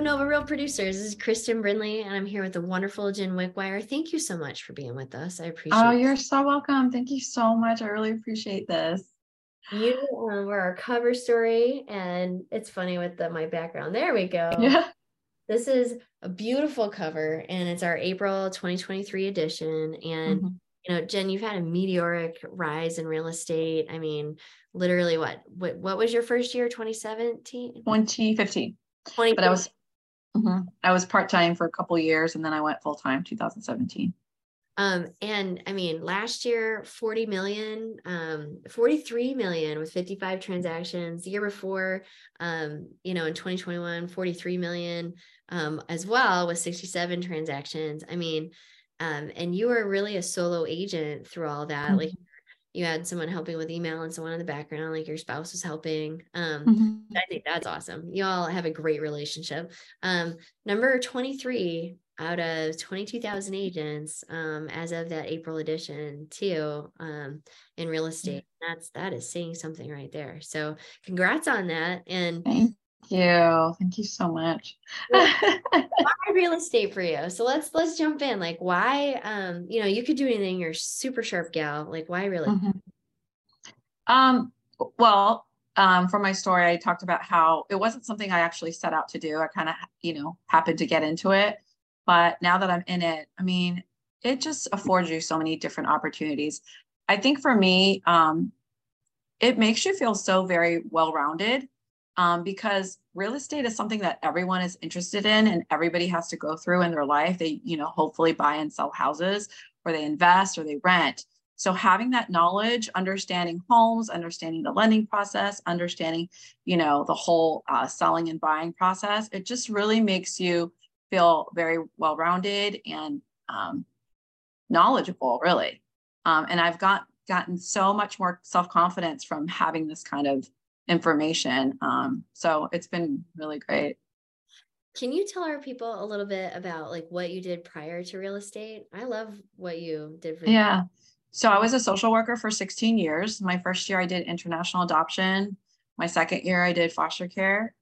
Nova Real Producers. This is Kristen Brindley, and I'm here with the wonderful Jen Wickwire. Thank you so much for being with us. I appreciate Oh, it. you're so welcome. Thank you so much. I really appreciate this. You were our cover story, and it's funny with my background. There we go. Yeah. This is a beautiful cover, and it's our April 2023 edition. And Mhm. Jen, you've had a meteoric rise in real estate. I mean, literally, what was your first year? 2017? 2015. But I was part-time for a couple of years and then I went full-time 2017. And I mean, last year, 40 million, 43 million with 55 transactions. The year before, in 2021, 43 million, as well with 67 transactions. I mean, and you were really a solo agent through all that. Like, you had someone helping with email and someone in the background, like your spouse was helping. Mhm. I think that's awesome. You all have a great relationship. Number 23 out of 22,000 agents, as of that April edition too, in real estate. That is saying something right there. So congrats on that. And Thank you. Thank you so much. why real estate for you? So let's jump in. Like, why, you could do anything. You're a super sharp gal. Like, why really? Mhm. Um, well, for my story, I talked about how it wasn't something I actually set out to do. I kind of, happened to get into it. But now that I'm in it, I mean, it just affords you so many different opportunities. I think for me, it makes you feel so very well-rounded, because real estate is something that everyone is interested in and everybody has to go through in their life. They, hopefully buy and sell houses, or they invest, or they rent. So having that knowledge, understanding homes, understanding the lending process, understanding, the whole selling and buying process, it just really makes you feel very well-rounded and knowledgeable, really. And I've gotten so much more self-confidence from having this kind of information. So it's been really great. Can you tell our people a little bit about like what you did prior to real estate? I love what you did for. Yeah. So I was a social worker for 16 years. My first year I did international adoption. My second year I did foster care.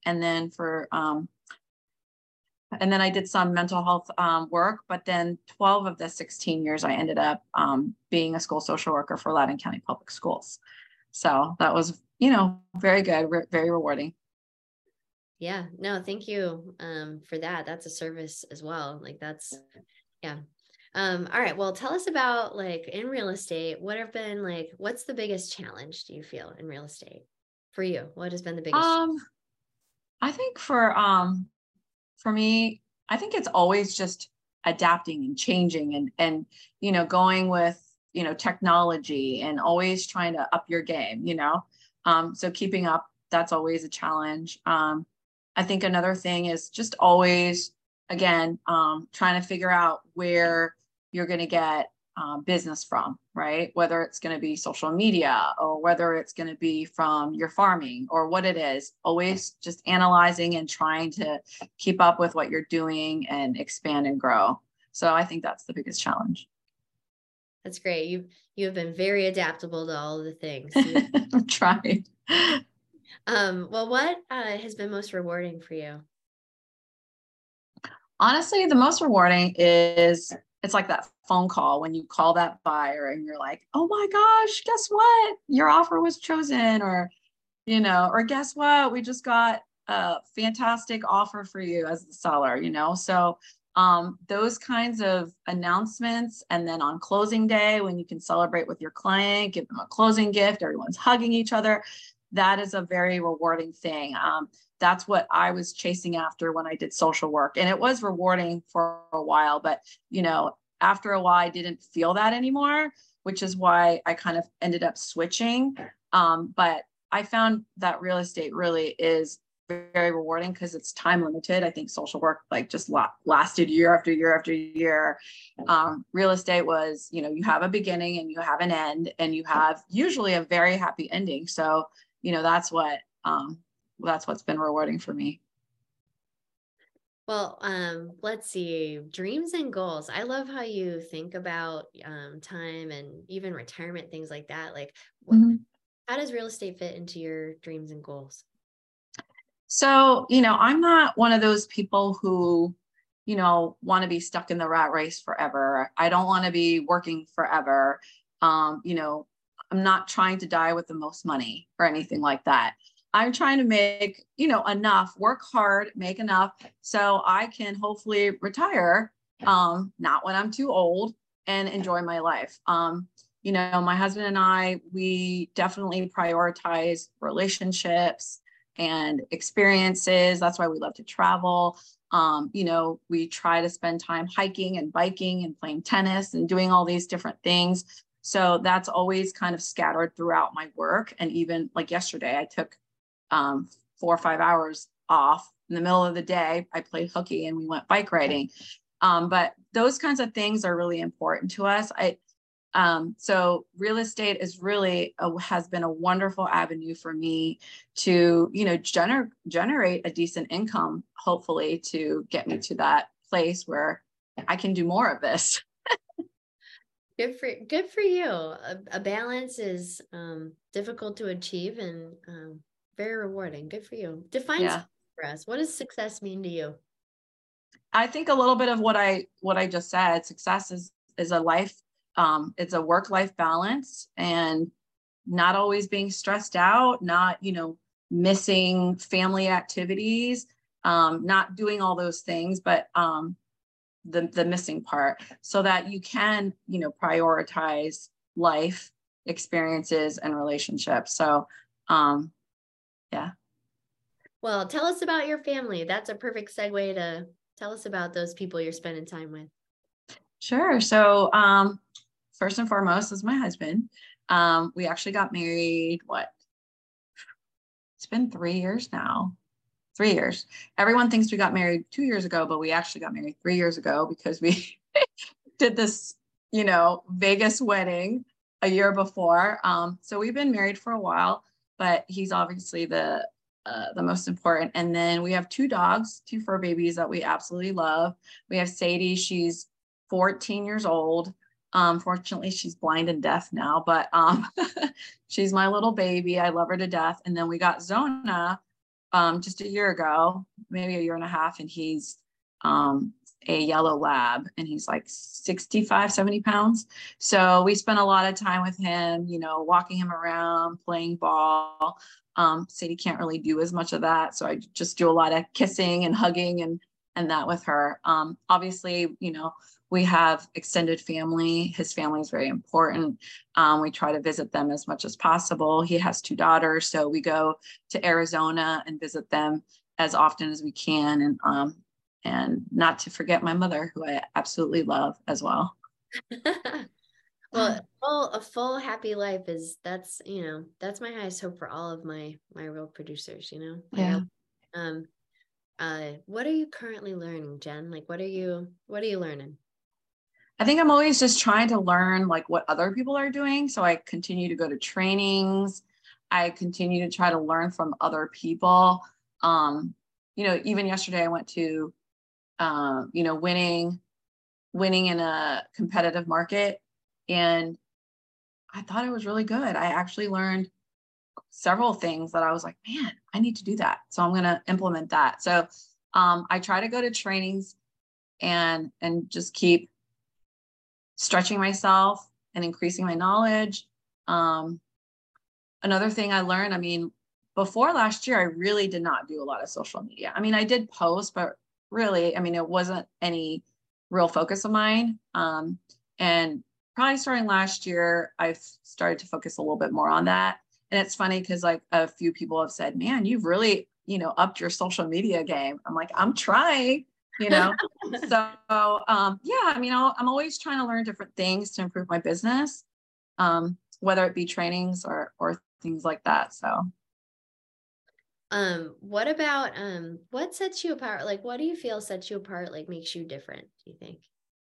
And then I did some mental health work, but then 12 of the 16 years I ended up being a school social worker for Loudoun County Public Schools. So that was, very good, very rewarding. Yeah, no, thank you for that. That's a service as well. Like yeah. All right. Well, tell us about like in real estate, what's the biggest challenge do you feel in real estate for you? What has been the biggest? Um, I think for me, I think it's always just adapting and changing and going with technology and always trying to up your game. So keeping up, that's always a challenge. I think another thing is just always, again, trying to figure out where you're going to get business from, right? Whether it's going to be social media or whether it's going to be from your farming or what it is, always just analyzing and trying to keep up with what you're doing and expand and grow. So I think that's the biggest challenge. That's great. You have been very adaptable to all of the things. I'm trying. Well, what has been most rewarding for you? Honestly, the most rewarding is it's like that phone call when you call that buyer and you're like, oh my gosh, guess what? Your offer was chosen, or guess what? We just got a fantastic offer for you as the seller. So those kinds of announcements. And then on closing day, when you can celebrate with your client, give them a closing gift, everyone's hugging each other. That is a very rewarding thing. That's what I was chasing after when I did social work. And it was rewarding for a while, but, after a while, I didn't feel that anymore, which is why I kind of ended up switching. But I found that real estate really is very rewarding because it's time limited. I think social work like just lasted year after year after year. Real estate was, you have a beginning and you have an end, and you have usually a very happy ending. So, that's what's been rewarding for me. Well, let's see, dreams and goals. I love how you think about time and even retirement, things like that. Like, Mhm. how does real estate fit into your dreams and goals? So, I'm not one of those people who, want to be stuck in the rat race forever. I don't want to be working forever. I'm not trying to die with the most money or anything like that. I'm trying to make, enough, work hard, make enough so I can hopefully retire, not when I'm too old, and enjoy my life. My husband and I, we definitely prioritize relationships and experiences. That's why we love to travel. We try to spend time hiking and biking and playing tennis and doing all these different things. So that's always kind of scattered throughout my work. And even like yesterday, I took 4 or 5 hours off in the middle of the day. I played hooky and we went bike riding. But those kinds of things are really important to us. So real estate is really has been a wonderful avenue for me to, generate a decent income, hopefully to get me to that place where I can do more of this. Good for you. A balance is difficult to achieve and very rewarding. Good for you. Define success for us. What does success mean to you? I think a little bit of what I just said. Success is a life. It's a work-life balance, and not always being stressed out, not missing family activities, not doing all those things, but the missing part, so that you can prioritize life experiences and relationships. So yeah. Well, tell us about your family. That's a perfect segue to tell us about those people you're spending time with. Sure. So first and foremost is my husband. We actually got married, it's been 3 years now. 3 years. Everyone thinks we got married 2 years ago, but we actually got married 3 years ago because we did this, Vegas wedding a year before. So we've been married for a while, but he's obviously the most important. And then we have 2 dogs, 2 fur babies that we absolutely love. We have Sadie. She's 14 years old. Fortunately, she's blind and deaf now, but she's my little baby. I love her to death. And then we got Zona just a year ago, maybe a year and a half, and he's a yellow lab, and he's like 65, 70 pounds. So we spent a lot of time with him, walking him around, playing ball. Sadie can't really do as much of that. So I just do a lot of kissing and hugging and that with her. Obviously, we have extended family. His family is very important. We try to visit them as much as possible. He has 2 daughters, so we go to Arizona and visit them as often as we can. And not to forget my mother, who I absolutely love as well. Well, a full happy life that's my highest hope for all of my real producers, Yeah. What are you currently learning, Jen? Like, what are you learning? I think I'm always just trying to learn like what other people are doing. So I continue to go to trainings. I continue to try to learn from other people. Even yesterday I went to, winning in a competitive market. And I thought it was really good. I actually learned several things that I was like, man, I need to do that. So I'm going to implement that. So I try to go to trainings and just keep stretching myself and increasing my knowledge. Another thing I learned, before last year, I really did not do a lot of social media. I did post, but really, it wasn't any real focus of mine. And probably starting last year, I've started to focus a little bit more on that. And it's funny because like a few people have said, man, you've really, upped your social media game. I'm like, I'm trying. So I'm always trying to learn different things to improve my business, whether it be trainings or things like that. So what about what sets you apart? Like, what do you feel sets you apart, like makes you different, do you think?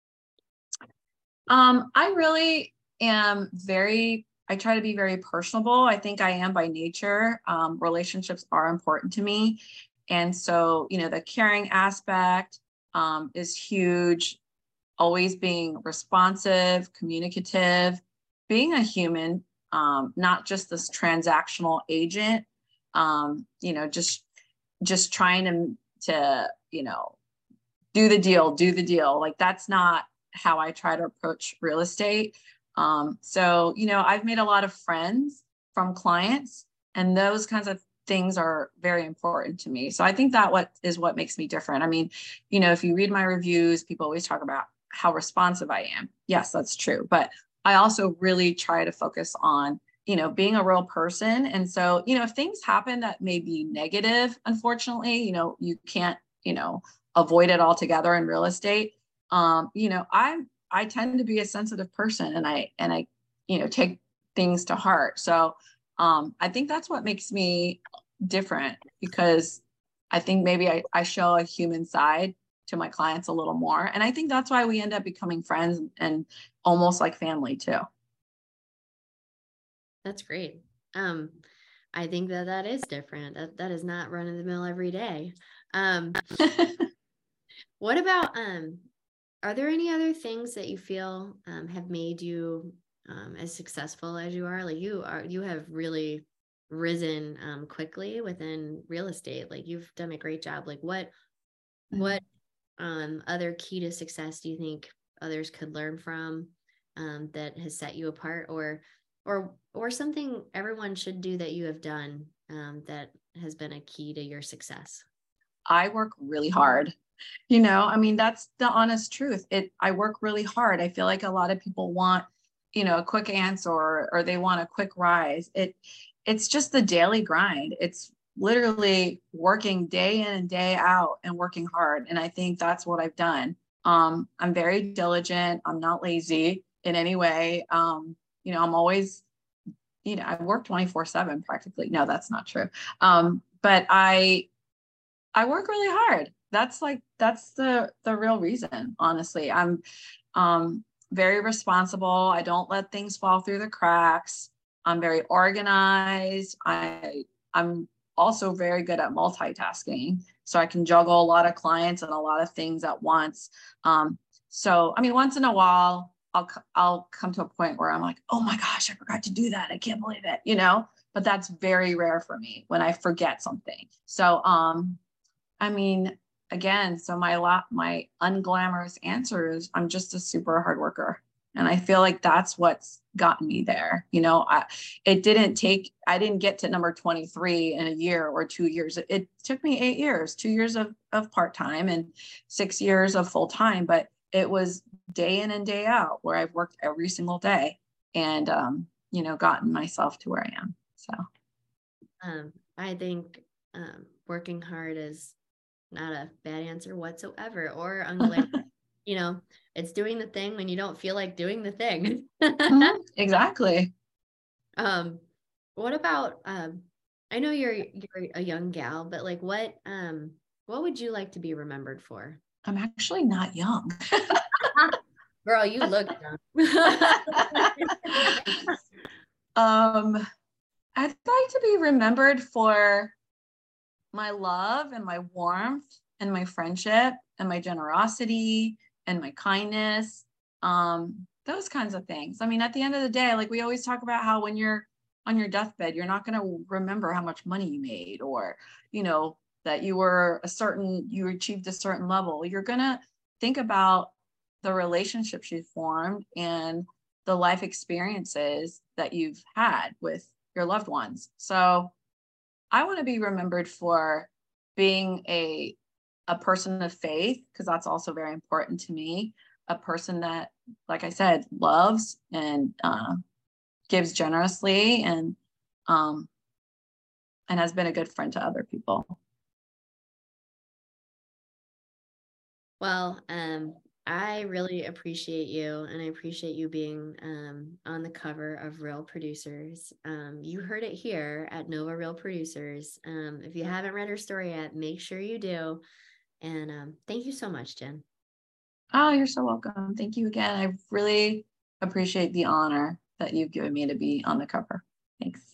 I really am I try to be very personable. I think I am by nature. Relationships are important to me. And so, the caring aspect is huge. Always being responsive, communicative, being a human, not just this transactional agent, just just trying to, you know, do the deal. Like that's not how I try to approach real estate. So, you know, I've made a lot of friends from clients, and those kinds of things are very important to me. So I think that what makes me different. I mean, you know, if you read my reviews, people always talk about how responsive I am. Yes, that's true. But I also really try to focus on, you know, being a real person. And so, you know, if things happen that may be negative, unfortunately, you know, you can't, you know, avoid it altogether in real estate. You know, I tend to be a sensitive person, and I, you know, take things to heart. So I think that's what makes me different, because I think maybe I show a human side to my clients a little more. And I think that's why we end up becoming friends and almost like family too. That's great. I think that is different. That is not run of the mill every day. What about, are there any other things that you feel have made you as successful as you are? Like you have really risen quickly within real estate. Like you've done a great job. Like what other key to success do you think others could learn from that has set you apart, or something everyone should do that you have done that has been a key to your success? I work really hard. You know, I mean, that's the honest truth. I work really hard. I feel like a lot of people want, you know, a quick answer, or they want a quick rise. It's just the daily grind. It's literally working day in and day out and working hard. And I think that's what I've done. I'm very diligent. I'm not lazy in any way. You know, I'm always, you know, I work 24/7 practically. No, that's not true. But I work really hard. That's the real reason, honestly. I'm very responsible. I don't let things fall through the cracks. I'm very organized. I'm also very good at multitasking. So I can juggle a lot of clients and a lot of things at once. So, I mean, once in a while, I'll come to a point where I'm like, oh my gosh, I forgot to do that. I can't believe it, you know, but that's very rare for me when I forget something. So, I mean, again, so my unglamorous answer is I'm just a super hard worker. And I feel like that's what's gotten me there. You know, I didn't get to number 23 in a year or 2 years. It took me 8 years, 2 years of part-time and 6 years of full-time, but it was day in and day out where I've worked every single day and, you know, gotten myself to where I am. So, I think working hard is not a bad answer whatsoever, or unglamorous. You know, it's doing the thing when you don't feel like doing the thing. Exactly. What about I know you're a young gal, but like what would you like to be remembered for? I'm actually not young. Girl, you look young. I'd like to be remembered for my love and my warmth and my friendship and my generosity and my kindness. Those kinds of things. I mean, at the end of the day, like we always talk about how when you're on your deathbed, you're not going to remember how much money you made, or, you know, that you achieved a certain level. You're going to think about the relationships you formed and the life experiences that you've had with your loved ones. So I want to be remembered for being a person of faith, because that's also very important to me. A person that, like I said, loves and gives generously and has been a good friend to other people. Well, I really appreciate you, and I appreciate you being on the cover of Real Producers. You heard it here at Nova Real Producers. If you haven't read her story yet, make sure you do. And thank you so much, Jen. Oh, you're so welcome. Thank you again. I really appreciate the honor that you've given me to be on the cover. Thanks.